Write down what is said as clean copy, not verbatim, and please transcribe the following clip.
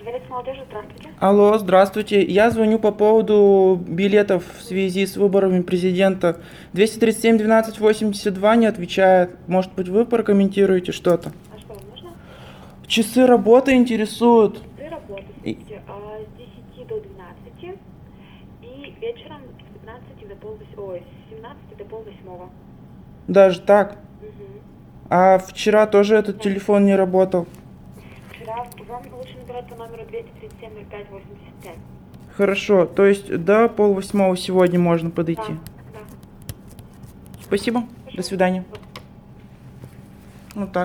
Дворец молодежи, здравствуйте. Алло, здравствуйте. Я звоню по поводу билетов в связи с выборами президента. 237-12-82 не отвечает. Может быть, вы прокомментируете что-то? А что вам нужно? Часы работы интересуют. Ты работаешь, смотрите, с 10 до 12 и вечером с 15 до с 17 до полвосьмого. Даже так. Угу. А вчера тоже этот телефон не работал. Вчера вам лучше набирать по номеру 237-05-85. Хорошо, то есть до полвосьмого сегодня можно подойти. Да. Спасибо. До свидания. Вот так.